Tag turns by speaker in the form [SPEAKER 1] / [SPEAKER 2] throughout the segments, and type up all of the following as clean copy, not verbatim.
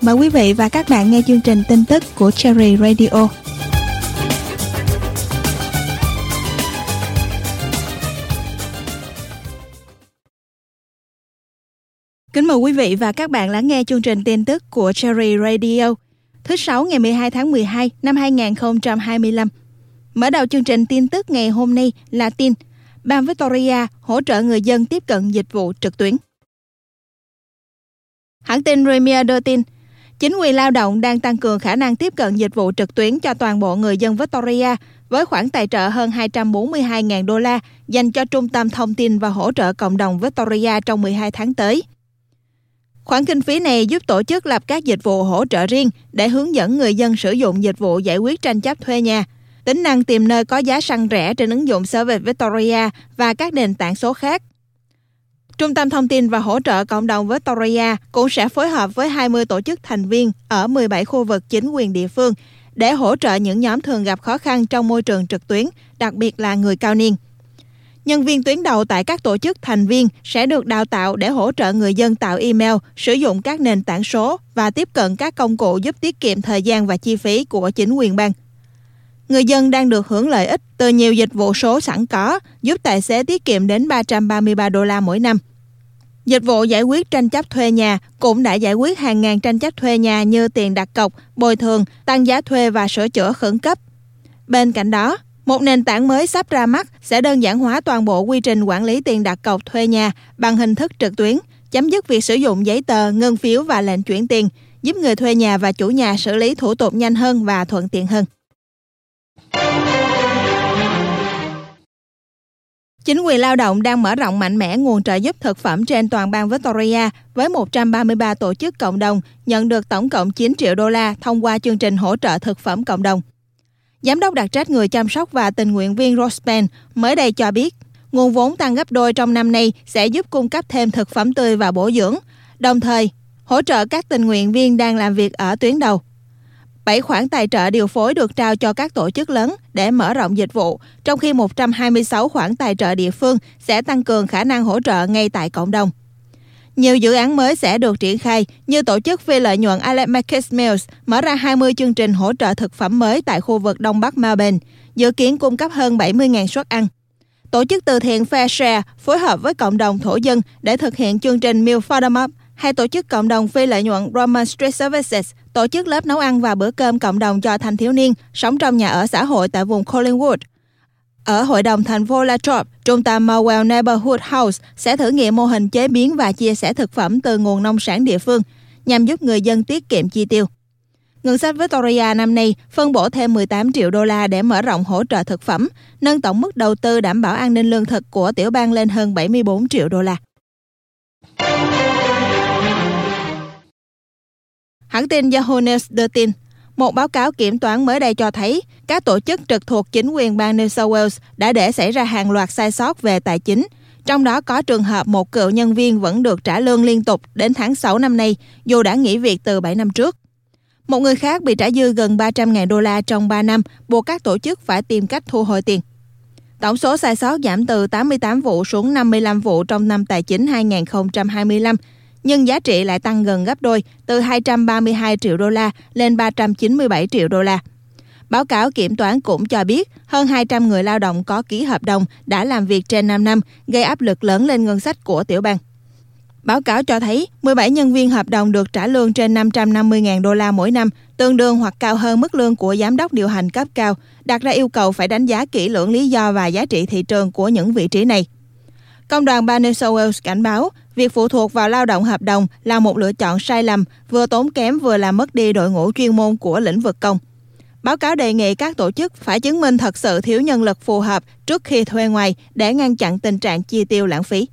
[SPEAKER 1] Mời quý vị và các bạn nghe chương trình tin tức của Cherry Radio. Kính mời quý vị và các bạn lắng nghe chương trình tin tức của Cherry Radio thứ Sáu ngày 12 tháng 12 năm 2025. Mở đầu chương trình tin tức ngày hôm nay là tin bang Victoria hỗ trợ người dân tiếp cận dịch vụ trực tuyến. Hãng tin Premier đưa tin, chính quyền lao động đang tăng cường khả năng tiếp cận dịch vụ trực tuyến cho toàn bộ người dân Victoria với khoản tài trợ hơn 242.000 đô la dành cho Trung tâm Thông tin và Hỗ trợ Cộng đồng Victoria trong 12 tháng tới. Khoản kinh phí này giúp tổ chức lập các dịch vụ hỗ trợ riêng để hướng dẫn người dân sử dụng dịch vụ giải quyết tranh chấp thuê nhà, tính năng tìm nơi có giá săn rẻ trên ứng dụng Service Victoria và các nền tảng số khác. Trung tâm Thông tin và Hỗ trợ Cộng đồng Victoria cũng sẽ phối hợp với 20 tổ chức thành viên ở 17 khu vực chính quyền địa phương để hỗ trợ những nhóm thường gặp khó khăn trong môi trường trực tuyến, đặc biệt là người cao niên. Nhân viên tuyến đầu tại các tổ chức thành viên sẽ được đào tạo để hỗ trợ người dân tạo email, sử dụng các nền tảng số và tiếp cận các công cụ giúp tiết kiệm thời gian và chi phí của chính quyền bang. Người dân đang được hưởng lợi ích từ nhiều dịch vụ số sẵn có, giúp tài xế tiết kiệm đến 333 đô la mỗi năm. Dịch vụ giải quyết tranh chấp thuê nhà cũng đã giải quyết hàng ngàn tranh chấp thuê nhà như tiền đặt cọc, bồi thường, tăng giá thuê và sửa chữa khẩn cấp. Bên cạnh đó, một nền tảng mới sắp ra mắt sẽ đơn giản hóa toàn bộ quy trình quản lý tiền đặt cọc thuê nhà bằng hình thức trực tuyến, chấm dứt việc sử dụng giấy tờ, ngân phiếu và lệnh chuyển tiền, giúp người thuê nhà và chủ nhà xử lý thủ tục nhanh hơn và thuận tiện hơn. Chính quyền lao động đang mở rộng mạnh mẽ nguồn trợ giúp thực phẩm trên toàn bang Victoria với 133 tổ chức cộng đồng nhận được tổng cộng 9 triệu đô la thông qua chương trình hỗ trợ thực phẩm cộng đồng. Giám đốc đặc trách người chăm sóc và tình nguyện viên Rose Penn mới đây cho biết, nguồn vốn tăng gấp đôi trong năm nay sẽ giúp cung cấp thêm thực phẩm tươi và bổ dưỡng, đồng thời hỗ trợ các tình nguyện viên đang làm việc ở tuyến đầu. 7 khoản tài trợ điều phối được trao cho các tổ chức lớn để mở rộng dịch vụ, trong khi 126 khoản tài trợ địa phương sẽ tăng cường khả năng hỗ trợ ngay tại cộng đồng. Nhiều dự án mới sẽ được triển khai như tổ chức phi lợi nhuận Alex Marcus Mills mở ra 20 chương trình hỗ trợ thực phẩm mới tại khu vực Đông Bắc Melbourne, dự kiến cung cấp hơn 70.000 suất ăn. Tổ chức từ thiện Fair Share phối hợp với cộng đồng thổ dân để thực hiện chương trình Meal for them Up, hay tổ chức cộng đồng phi lợi nhuận Roman Street Services tổ chức lớp nấu ăn và bữa cơm cộng đồng cho thanh thiếu niên sống trong nhà ở xã hội tại vùng Collingwood. Ở hội đồng thành phố La Trobe, trung tâm Marwell Neighbourhood House sẽ thử nghiệm mô hình chế biến và chia sẻ thực phẩm từ nguồn nông sản địa phương nhằm giúp người dân tiết kiệm chi tiêu. Ngân sách Victoria năm nay phân bổ thêm 18 triệu đô la để mở rộng hỗ trợ thực phẩm, nâng tổng mức đầu tư đảm bảo an ninh lương thực của tiểu bang lên hơn 74 triệu đô la. Hãng tin Yahoo News đưa tin, một báo cáo kiểm toán mới đây cho thấy các tổ chức trực thuộc chính quyền bang New South Wales đã để xảy ra hàng loạt sai sót về tài chính, trong đó có trường hợp một cựu nhân viên vẫn được trả lương liên tục đến tháng 6 năm nay, dù đã nghỉ việc từ 7 năm trước. Một người khác bị trả dư gần 300.000 đô la trong 3 năm, buộc các tổ chức phải tìm cách thu hồi tiền. Tổng số sai sót giảm từ 88 vụ xuống 55 vụ trong năm tài chính 2025, nhưng giá trị lại tăng gần gấp đôi, từ 232 triệu đô la lên 397 triệu đô la. Báo cáo kiểm toán cũng cho biết hơn 200 người lao động có ký hợp đồng đã làm việc trên 5 năm, gây áp lực lớn lên ngân sách của tiểu bang. Báo cáo cho thấy 17 nhân viên hợp đồng được trả lương trên 550.000 đô la mỗi năm, tương đương hoặc cao hơn mức lương của giám đốc điều hành cấp cao, đặt ra yêu cầu phải đánh giá kỹ lưỡng lý do và giá trị thị trường của những vị trí này. Công đoàn bang New South Wales cảnh báo việc phụ thuộc vào lao động hợp đồng là một lựa chọn sai lầm, vừa tốn kém vừa làm mất đi đội ngũ chuyên môn của lĩnh vực công. Báo cáo đề nghị các tổ chức phải chứng minh thật sự thiếu nhân lực phù hợp trước khi thuê ngoài để ngăn chặn tình trạng chi tiêu lãng phí.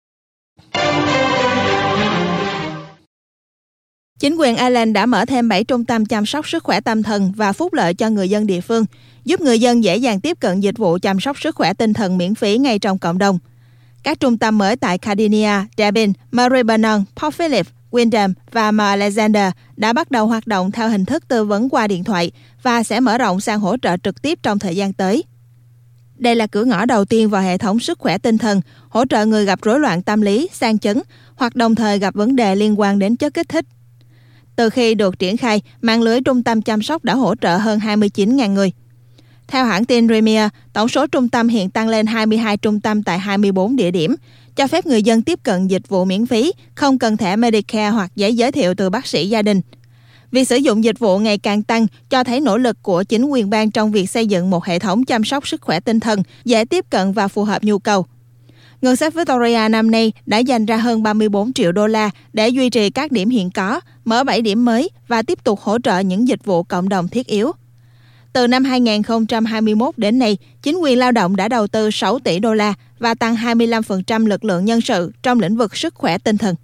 [SPEAKER 1] Chính quyền Ireland đã mở thêm 7 trung tâm chăm sóc sức khỏe tâm thần và phúc lợi cho người dân địa phương, giúp người dân dễ dàng tiếp cận dịch vụ chăm sóc sức khỏe tinh thần miễn phí ngay trong cộng đồng. Các trung tâm mới tại Cardinia, Devin, Maribyrnong, Port Phillip, Wyndham và Mount Alexander đã bắt đầu hoạt động theo hình thức tư vấn qua điện thoại và sẽ mở rộng sang hỗ trợ trực tiếp trong thời gian tới. Đây là cửa ngõ đầu tiên vào hệ thống sức khỏe tinh thần, hỗ trợ người gặp rối loạn tâm lý, sang chấn hoặc đồng thời gặp vấn đề liên quan đến chất kích thích. Từ khi được triển khai, mạng lưới trung tâm chăm sóc đã hỗ trợ hơn 29.000 người. Theo hãng tin Premier, tổng số trung tâm hiện tăng lên 22 trung tâm tại 24 địa điểm, cho phép người dân tiếp cận dịch vụ miễn phí, không cần thẻ Medicare hoặc giấy giới thiệu từ bác sĩ gia đình. Việc sử dụng dịch vụ ngày càng tăng cho thấy nỗ lực của chính quyền bang trong việc xây dựng một hệ thống chăm sóc sức khỏe tinh thần dễ tiếp cận và phù hợp nhu cầu. Ngân sách Victoria năm nay đã dành ra hơn 34 triệu đô la để duy trì các điểm hiện có, mở 7 điểm mới và tiếp tục hỗ trợ những dịch vụ cộng đồng thiết yếu. Từ năm 2021 đến nay, chính quyền lao động đã đầu tư 6 tỷ đô la và tăng 25% lực lượng nhân sự trong lĩnh vực sức khỏe tinh thần.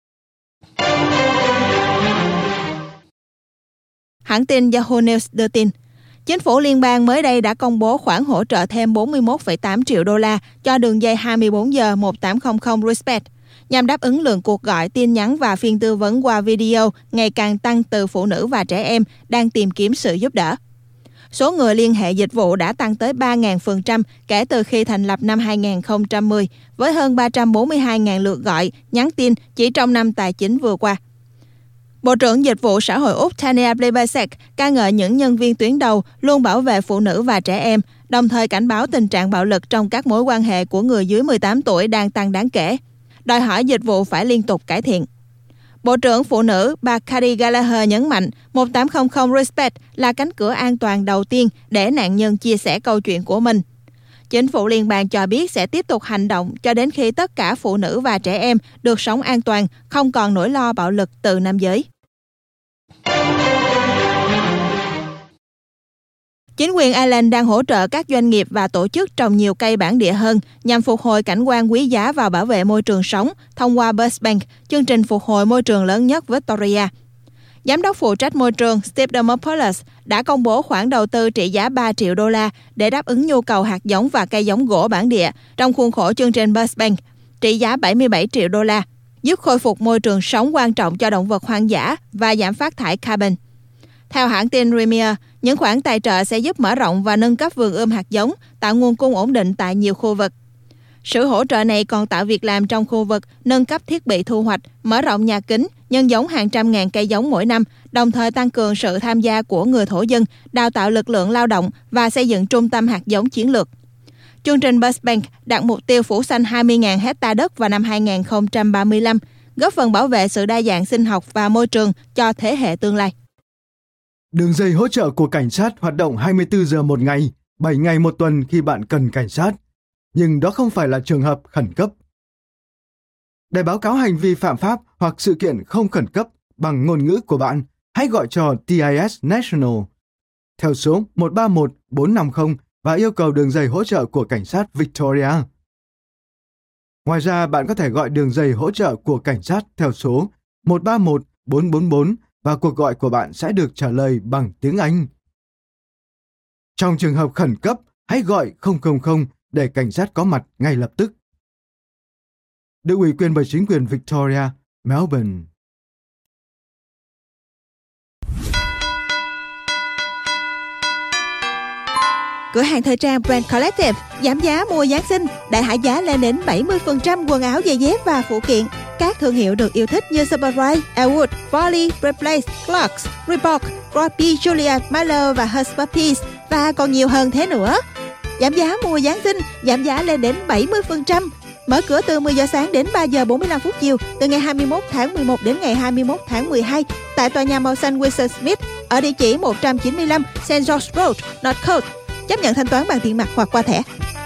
[SPEAKER 1] Hãng tin Yahoo News đưa tin, chính phủ liên bang mới đây đã công bố khoản hỗ trợ thêm 41,8 triệu đô la cho đường dây 24 giờ 1800 Respect, nhằm đáp ứng lượng cuộc gọi, tin nhắn và phiên tư vấn qua video ngày càng tăng từ phụ nữ và trẻ em đang tìm kiếm sự giúp đỡ. Số người liên hệ dịch vụ đã tăng tới 3.000% kể từ khi thành lập năm 2010, với hơn 342.000 lượt gọi, nhắn tin chỉ trong năm tài chính vừa qua. Bộ trưởng Dịch vụ Xã hội Úc Tania Plibersek ca ngợi những nhân viên tuyến đầu luôn bảo vệ phụ nữ và trẻ em, đồng thời cảnh báo tình trạng bạo lực trong các mối quan hệ của người dưới 18 tuổi đang tăng đáng kể, đòi hỏi dịch vụ phải liên tục cải thiện. Bộ trưởng Phụ nữ bà Cady Gallagher nhấn mạnh 1800 Respect là cánh cửa an toàn đầu tiên để nạn nhân chia sẻ câu chuyện của mình. Chính phủ liên bang cho biết sẽ tiếp tục hành động cho đến khi tất cả phụ nữ và trẻ em được sống an toàn, không còn nỗi lo bạo lực từ nam giới. Chính quyền Ireland đang hỗ trợ các doanh nghiệp và tổ chức trồng nhiều cây bản địa hơn nhằm phục hồi cảnh quan quý giá và bảo vệ môi trường sống thông qua Bushbank, chương trình phục hồi môi trường lớn nhất Victoria. Giám đốc phụ trách môi trường Steve Demopoulos đã công bố khoản đầu tư trị giá 3 triệu đô la để đáp ứng nhu cầu hạt giống và cây giống gỗ bản địa trong khuôn khổ chương trình Bushbank, trị giá 77 triệu đô la, giúp khôi phục môi trường sống quan trọng cho động vật hoang dã và giảm phát thải carbon. Theo hãng tin Premier, những khoản tài trợ sẽ giúp mở rộng và nâng cấp vườn ươm hạt giống, tạo nguồn cung ổn định tại nhiều khu vực. Sự hỗ trợ này còn tạo việc làm trong khu vực, nâng cấp thiết bị thu hoạch, mở rộng nhà kính, nhân giống hàng trăm ngàn cây giống mỗi năm, đồng thời tăng cường sự tham gia của người thổ dân, đào tạo lực lượng lao động và xây dựng trung tâm hạt giống chiến lược. Chương trình Bushbank đặt mục tiêu phủ xanh 20.000 hecta đất vào năm 2035, góp phần bảo vệ sự đa dạng sinh học và môi trường cho thế hệ tương lai.
[SPEAKER 2] Đường dây hỗ trợ của cảnh sát hoạt động 24 giờ một ngày, 7 ngày một tuần khi bạn cần cảnh sát. Nhưng đó không phải là trường hợp khẩn cấp. Để báo cáo hành vi phạm pháp hoặc sự kiện không khẩn cấp bằng ngôn ngữ của bạn, hãy gọi cho TIS National theo số 131 450 và yêu cầu đường dây hỗ trợ của cảnh sát Victoria. Ngoài ra, bạn có thể gọi đường dây hỗ trợ của cảnh sát theo số 131 444 và cuộc gọi của bạn sẽ được trả lời bằng tiếng Anh. Trong trường hợp khẩn cấp, hãy gọi 000 để cảnh sát có mặt ngay lập tức. Được ủy quyền bởi chính quyền Victoria, Melbourne.
[SPEAKER 1] Cửa hàng thời trang Brand Collective giảm giá mùa Giáng sinh, đại hạ giá lên đến 70% quần áo, giày dép và phụ kiện. Các thương hiệu được yêu thích như Superrise, Elwood, Volley, Replace, Clarks, Reebok, Groupie, Julia, Milo và Hush Puppies và còn nhiều hơn thế nữa. Giảm giá mùa Giáng sinh, giảm giá lên đến 70%. Mở cửa từ 10 giờ sáng đến 3 giờ 45 phút chiều, từ ngày 21 tháng 11 đến ngày 21 tháng 12 tại tòa nhà màu xanh Wilson Smith ở địa chỉ 195 St. George Road, Northcote. Chấp nhận thanh toán bằng tiền mặt hoặc qua thẻ.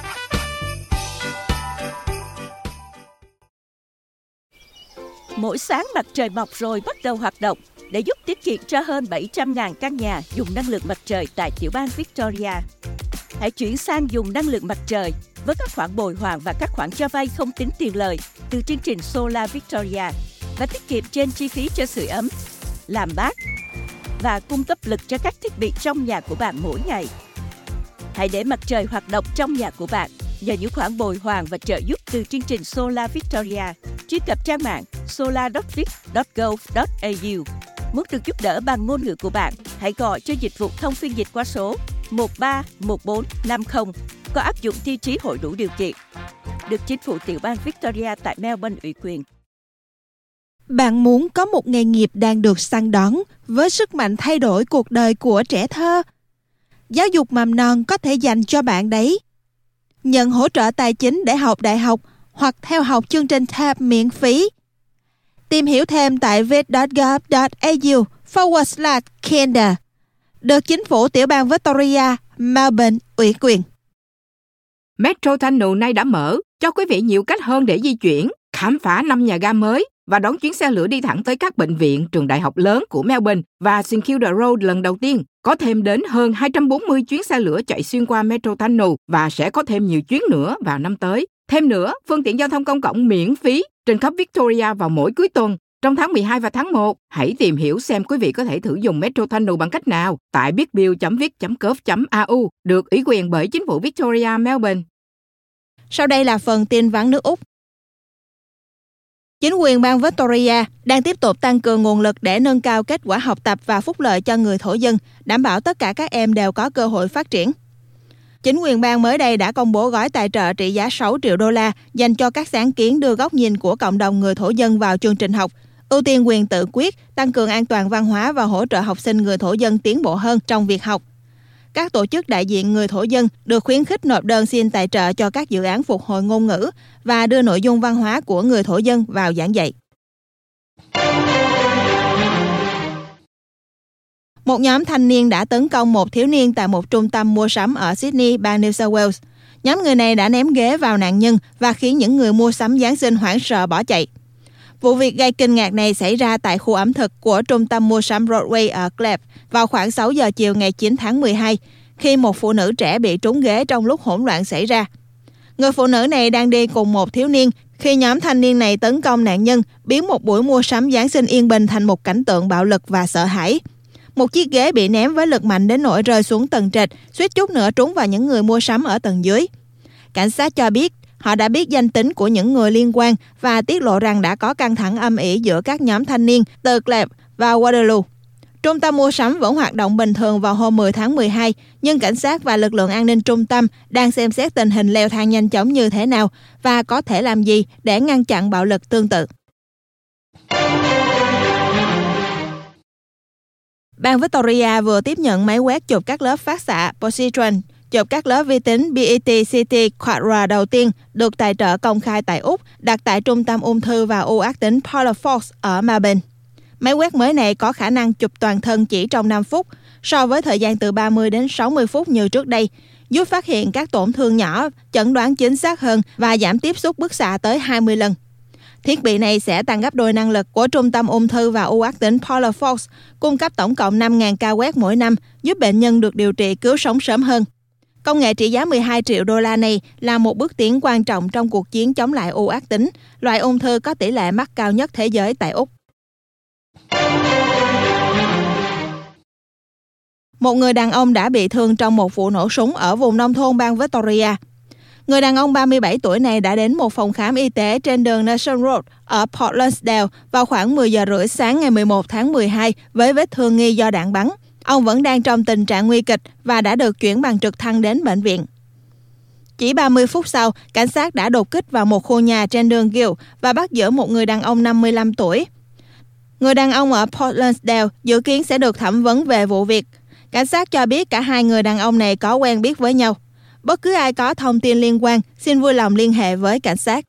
[SPEAKER 3] Mỗi sáng mặt trời mọc rồi bắt đầu hoạt động để giúp tiết kiệm cho hơn 700.000 căn nhà dùng năng lượng mặt trời tại tiểu bang Victoria. Hãy chuyển sang dùng năng lượng mặt trời với các khoản bồi hoàn và các khoản cho vay không tính tiền lời từ chương trình Solar Victoria và tiết kiệm trên chi phí cho sưởi ấm, làm mát và cung cấp lực cho các thiết bị trong nhà của bạn mỗi ngày. Hãy để mặt trời hoạt động trong nhà của bạn nhờ những khoản bồi hoàn và trợ giúp từ chương trình Solar Victoria. Truy cập trang mạng solar.vic.gov.au. Muốn được giúp đỡ bằng ngôn ngữ của bạn, hãy gọi cho dịch vụ thông phiên dịch qua số 131450. Có áp dụng tiêu chí hội đủ điều kiện. Được chính phủ tiểu bang Victoria tại Melbourne ủy quyền.
[SPEAKER 1] Bạn muốn có một nghề nghiệp đang được săn đón với sức mạnh thay đổi cuộc đời của trẻ thơ? Giáo dục mầm non có thể dành cho bạn đấy. Nhận hỗ trợ tài chính để học đại học hoặc theo học chương trình TAP miễn phí. Tìm hiểu thêm tại vid.gov.au/kinder. Được chính phủ tiểu bang Victoria, Melbourne ủy quyền.
[SPEAKER 4] Metro Tunnel nay đã mở, cho quý vị nhiều cách hơn để di chuyển, khám phá 5 nhà ga mới và đón chuyến xe lửa đi thẳng tới các bệnh viện, trường đại học lớn của Melbourne và St Kilda Road lần đầu tiên. Có thêm đến hơn 240 chuyến xe lửa chạy xuyên qua Metro Tunnel và sẽ có thêm nhiều chuyến nữa vào năm tới. Thêm nữa, phương tiện giao thông công cộng miễn phí trên khắp Victoria vào mỗi cuối tuần. Trong tháng 12 và tháng 1, hãy tìm hiểu xem quý vị có thể thử dùng Metro Tunnel bằng cách nào tại bitbill.vic.gov.au, được ủy quyền bởi chính phủ Victoria, Melbourne.
[SPEAKER 1] Sau đây là phần tin vắn nước Úc. Chính quyền bang Victoria đang tiếp tục tăng cường nguồn lực để nâng cao kết quả học tập và phúc lợi cho người thổ dân, đảm bảo tất cả các em đều có cơ hội phát triển. Chính quyền bang mới đây đã công bố gói tài trợ trị giá 6 triệu đô la dành cho các sáng kiến đưa góc nhìn của cộng đồng người thổ dân vào chương trình học, ưu tiên quyền tự quyết, tăng cường an toàn văn hóa và hỗ trợ học sinh người thổ dân tiến bộ hơn trong việc học. Các tổ chức đại diện người thổ dân được khuyến khích nộp đơn xin tài trợ cho các dự án phục hồi ngôn ngữ và đưa nội dung văn hóa của người thổ dân vào giảng dạy. Một nhóm thanh niên đã tấn công một thiếu niên tại một trung tâm mua sắm ở Sydney, bang New South Wales. Nhóm người này đã ném ghế vào nạn nhân và khiến những người mua sắm Giáng sinh hoảng sợ bỏ chạy. Vụ việc gây kinh ngạc này xảy ra tại khu ẩm thực của trung tâm mua sắm Broadway ở Glebe vào khoảng 6 giờ chiều ngày 9 tháng 12, khi một phụ nữ trẻ bị trúng ghế trong lúc hỗn loạn xảy ra. Người phụ nữ này đang đi cùng một thiếu niên khi nhóm thanh niên này tấn công nạn nhân, biến một buổi mua sắm Giáng sinh yên bình thành một cảnh tượng bạo lực và sợ hãi. Một chiếc ghế bị ném với lực mạnh đến nỗi rơi xuống tầng trệt, suýt chút nữa trúng vào những người mua sắm ở tầng dưới. Cảnh sát cho biết họ đã biết danh tính của những người liên quan và tiết lộ rằng đã có căng thẳng âm ỉ giữa các nhóm thanh niên từ Glebe và Waterloo. Trung tâm mua sắm vẫn hoạt động bình thường vào hôm 10 tháng 12, nhưng cảnh sát và lực lượng an ninh trung tâm đang xem xét tình hình leo thang nhanh chóng như thế nào và có thể làm gì để ngăn chặn bạo lực tương tự. Bang Victoria vừa tiếp nhận máy quét chụp các lớp phát xạ positron, chụp các lớp vi tính PET-CT Quadra đầu tiên được tài trợ công khai tại Úc, đặt tại Trung tâm ung thư và u ác tính Paula Fox ở Melbourne. Máy quét mới này có khả năng chụp toàn thân chỉ trong 5 phút, so với thời gian từ 30 đến 60 phút như trước đây, giúp phát hiện các tổn thương nhỏ, chẩn đoán chính xác hơn và giảm tiếp xúc bức xạ tới 20 lần. Thiết bị này sẽ tăng gấp đôi năng lực của Trung tâm ung thư và u ác tính Paula Fox, cung cấp tổng cộng 5.000 ca quét mỗi năm, giúp bệnh nhân được điều trị cứu sống sớm hơn. Công nghệ trị giá 12 triệu đô la này là một bước tiến quan trọng trong cuộc chiến chống lại u ác tính, loại ung thư có tỷ lệ mắc cao nhất thế giới tại Úc. Một người đàn ông đã bị thương trong một vụ nổ súng ở vùng nông thôn bang Victoria. Người đàn ông 37 tuổi này đã đến một phòng khám y tế trên đường National Road ở Port Lonsdale vào khoảng 10 giờ rưỡi sáng ngày 11 tháng 12 với vết thương nghi do đạn bắn. Ông vẫn đang trong tình trạng nguy kịch và đã được chuyển bằng trực thăng đến bệnh viện. Chỉ 30 phút sau, cảnh sát đã đột kích vào một khu nhà trên đường Gill và bắt giữ một người đàn ông 55 tuổi. Người đàn ông ở Port Lonsdale dự kiến sẽ được thẩm vấn về vụ việc. Cảnh sát cho biết cả hai người đàn ông này có quen biết với nhau. Bất cứ ai có thông tin liên quan, xin vui lòng liên hệ với cảnh sát.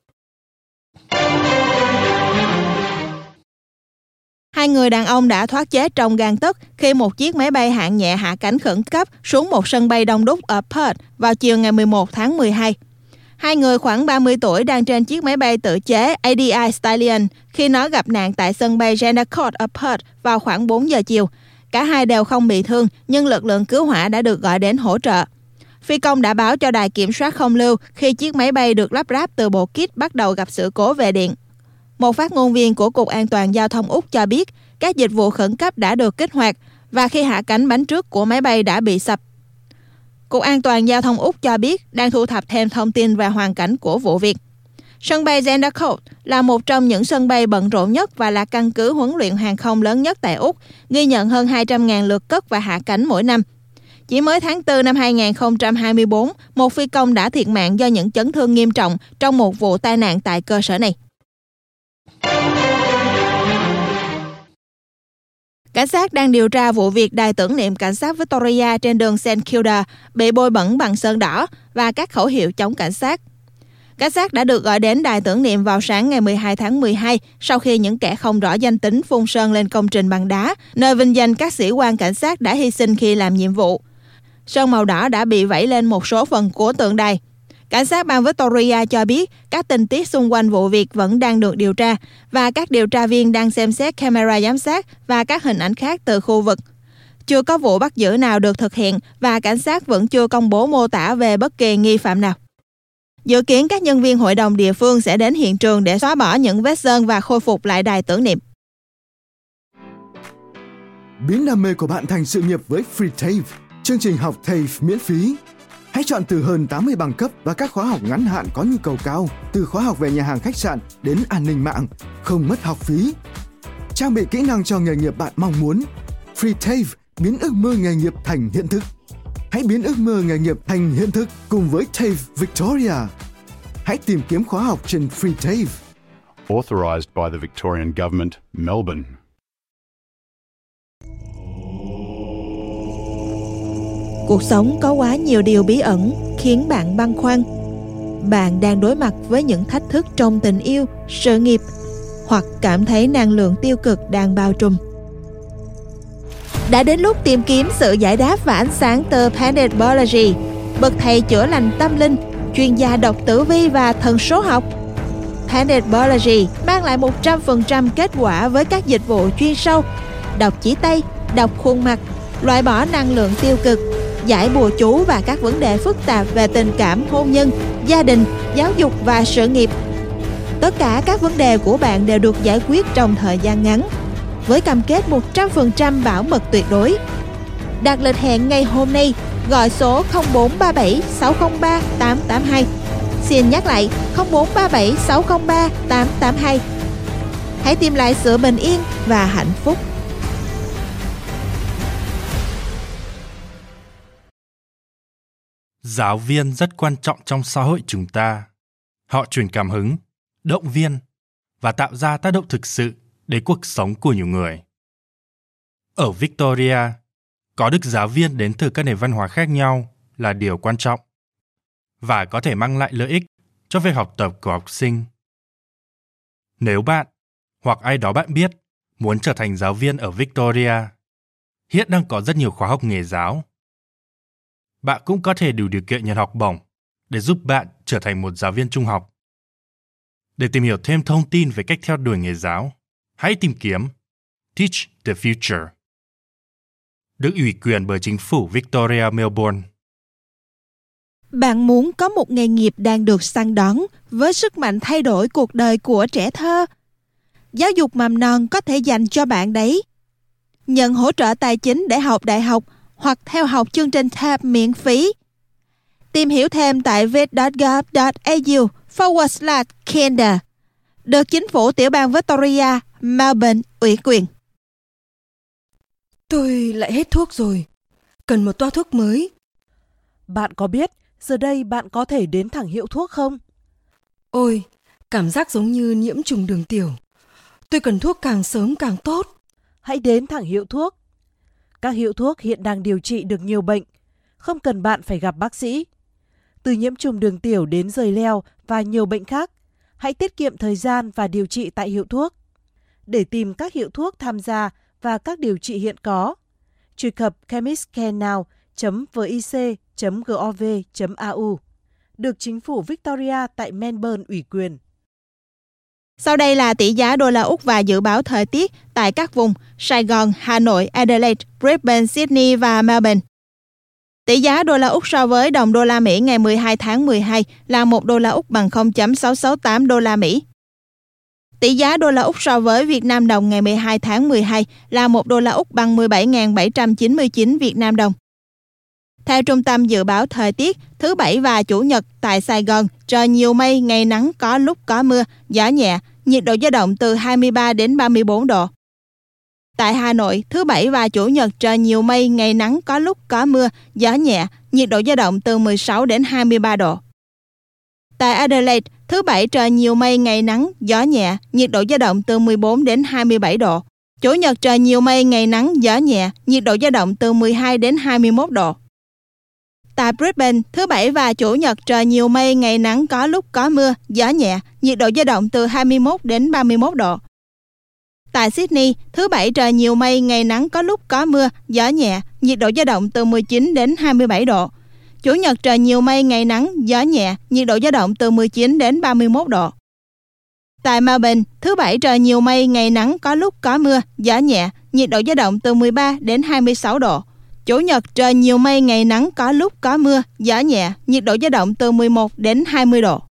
[SPEAKER 1] Hai người đàn ông đã thoát chết trong gang tấc khi một chiếc máy bay hạng nhẹ hạ cánh khẩn cấp xuống một sân bay đông đúc ở Perth vào chiều ngày 11 tháng 12. Hai người khoảng 30 tuổi đang trên chiếc máy bay tự chế ADI Stallion khi nó gặp nạn tại sân bay Jandakot ở Perth vào khoảng 4 giờ chiều. Cả hai đều không bị thương, nhưng lực lượng cứu hỏa đã được gọi đến hỗ trợ. Phi công đã báo cho đài kiểm soát không lưu khi chiếc máy bay được lắp ráp từ bộ kit bắt đầu gặp sự cố về điện. Một phát ngôn viên của Cục An toàn Giao thông Úc cho biết các dịch vụ khẩn cấp đã được kích hoạt và khi hạ cánh bánh trước của máy bay đã bị sập. Cục An toàn Giao thông Úc cho biết đang thu thập thêm thông tin về hoàn cảnh của vụ việc. Sân bay Jandakot là một trong những sân bay bận rộn nhất và là căn cứ huấn luyện hàng không lớn nhất tại Úc, ghi nhận hơn 200.000 lượt cất và hạ cánh mỗi năm. Chỉ mới tháng 4 năm 2024, một phi công đã thiệt mạng do những chấn thương nghiêm trọng trong một vụ tai nạn tại cơ sở này. Cảnh sát đang điều tra vụ việc đài tưởng niệm cảnh sát Victoria trên đường St Kilda bị bôi bẩn bằng sơn đỏ và các khẩu hiệu chống cảnh sát. Cảnh sát đã được gọi đến đài tưởng niệm vào sáng ngày 12 tháng 12 sau khi những kẻ không rõ danh tính phun sơn lên công trình bằng đá, nơi vinh danh các sĩ quan cảnh sát đã hy sinh khi làm nhiệm vụ. Sơn màu đỏ đã bị vẩy lên một số phần của tượng đài. Cảnh sát bang Victoria cho biết các tình tiết xung quanh vụ việc vẫn đang được điều tra và các điều tra viên đang xem xét camera giám sát và các hình ảnh khác từ khu vực. Chưa có vụ bắt giữ nào được thực hiện và cảnh sát vẫn chưa công bố mô tả về bất kỳ nghi phạm nào. Dự kiến các nhân viên hội đồng địa phương sẽ đến hiện trường để xóa bỏ những vết sơn và khôi phục lại đài tưởng niệm.
[SPEAKER 2] Biến đam mê của bạn thành sự nghiệp với Free TAFE, chương trình học TAFE miễn phí. Hãy chọn từ hơn 80 bằng cấp và các khóa học ngắn hạn có nhu cầu cao, từ khóa học về nhà hàng khách sạn đến an ninh mạng, không mất học phí. Trang bị kỹ năng cho nghề nghiệp bạn mong muốn. Free TAFE biến ước mơ nghề nghiệp thành hiện thực. Hãy biến ước mơ nghề nghiệp thành hiện thực cùng với TAFE Victoria. Hãy tìm kiếm khóa học trên Free TAFE.
[SPEAKER 5] Authorised by the Victorian Government, Melbourne.
[SPEAKER 1] Cuộc sống có quá nhiều điều bí ẩn khiến bạn băn khoăn. Bạn đang đối mặt với những thách thức trong tình yêu, sự nghiệp hoặc cảm thấy năng lượng tiêu cực đang bao trùm. Đã đến lúc tìm kiếm sự giải đáp và ánh sáng từ Planet Biology, bậc thầy chữa lành tâm linh, chuyên gia đọc tử vi và thần số học. Planet Biology mang lại 100% kết quả với các dịch vụ chuyên sâu, đọc chỉ tay, đọc khuôn mặt, loại bỏ năng lượng tiêu cực, giải bùa chú và các vấn đề phức tạp về tình cảm, hôn nhân, gia đình, giáo dục và sự nghiệp. Tất cả các vấn đề của bạn đều được giải quyết trong thời gian ngắn, với cam kết 100% bảo mật tuyệt đối. Đặt lịch hẹn ngay hôm nay, gọi số 0437 603 882. Xin nhắc lại 0437 603 882. Hãy tìm lại sự bình yên và hạnh phúc.
[SPEAKER 6] Giáo viên rất quan trọng trong xã hội chúng ta. Họ truyền cảm hứng, động viên và tạo ra tác động thực sự đến cuộc sống của nhiều người. Ở Victoria, có được giáo viên đến từ các nền văn hóa khác nhau là điều quan trọng và có thể mang lại lợi ích cho việc học tập của học sinh. Nếu bạn hoặc ai đó bạn biết muốn trở thành giáo viên ở Victoria, hiện đang có rất nhiều khóa học nghề giáo. Bạn cũng có thể đủ điều kiện nhận học bổng để giúp bạn trở thành một giáo viên trung học. Để tìm hiểu thêm thông tin về cách theo đuổi nghề giáo, hãy tìm kiếm Teach the Future, được ủy quyền bởi chính phủ Victoria Melbourne.
[SPEAKER 1] Bạn muốn có một nghề nghiệp đang được săn đón với sức mạnh thay đổi cuộc đời của trẻ thơ. Giáo dục mầm non có thể dành cho bạn đấy. Nhận hỗ trợ tài chính để học đại học hoặc theo học chương trình TAFE miễn phí. Tìm hiểu thêm tại vic.gov.au/kinder, được chính phủ tiểu bang Victoria, Melbourne ủy quyền.
[SPEAKER 7] Tôi lại hết thuốc rồi. Cần một toa thuốc mới.
[SPEAKER 8] Bạn có biết giờ đây bạn có thể đến thẳng hiệu thuốc không?
[SPEAKER 7] Ôi, cảm giác giống như nhiễm trùng đường tiểu. Tôi cần thuốc càng sớm càng tốt.
[SPEAKER 8] Hãy đến thẳng hiệu thuốc. Các hiệu thuốc hiện đang điều trị được nhiều bệnh, không cần bạn phải gặp bác sĩ. Từ nhiễm trùng đường tiểu đến giời leo và nhiều bệnh khác, hãy tiết kiệm thời gian và điều trị tại hiệu thuốc. Để tìm các hiệu thuốc tham gia và các điều trị hiện có, truy cập chemistcarenow.vic.gov.au, được chính phủ Victoria tại Melbourne ủy quyền.
[SPEAKER 1] Sau đây là tỷ giá đô la Úc và dự báo thời tiết tại các vùng Sài Gòn, Hà Nội, Adelaide, Brisbane, Sydney và Melbourne. Tỷ giá đô la Úc so với đồng đô la Mỹ ngày 12 tháng 12 là 1 đô la Úc bằng 0.668 đô la Mỹ. Tỷ giá đô la Úc so với Việt Nam đồng ngày 12 tháng 12 là 1 đô la Úc bằng 17.799 Việt Nam đồng. Theo Trung tâm Dự báo Thời tiết, thứ Bảy và Chủ nhật tại Sài Gòn, trời nhiều mây, ngày nắng, có lúc có mưa, gió nhẹ, nhiệt độ dao động từ 23 đến 34 độ. Tại Hà Nội, thứ Bảy và Chủ nhật trời nhiều mây, ngày nắng, có lúc có mưa, gió nhẹ, nhiệt độ dao động từ 16 đến 23 độ. Tại Adelaide, thứ Bảy trời nhiều mây, ngày nắng, gió nhẹ, nhiệt độ dao động từ 14 đến 27 độ. Chủ nhật trời nhiều mây, ngày nắng, gió nhẹ, nhiệt độ dao động từ 12 đến 21 độ. Tại Brisbane, thứ Bảy và Chủ nhật trời nhiều mây, ngày nắng, có lúc có mưa, gió nhẹ, nhiệt độ dao động từ 21 đến 31 độ. Tại Sydney, thứ Bảy trời nhiều mây, ngày nắng, có lúc có mưa, gió nhẹ, nhiệt độ dao động từ 19 đến 27 độ. Chủ nhật trời nhiều mây, ngày nắng, gió nhẹ, nhiệt độ dao động từ 19 đến 31 độ. Tại Melbourne, thứ Bảy trời nhiều mây, ngày nắng, có lúc có mưa, gió nhẹ, nhiệt độ dao động từ 13 đến 26 độ. Chủ nhật trời nhiều mây, ngày nắng, có lúc có mưa, gió nhẹ, nhiệt độ dao động từ 11 đến 20 độ.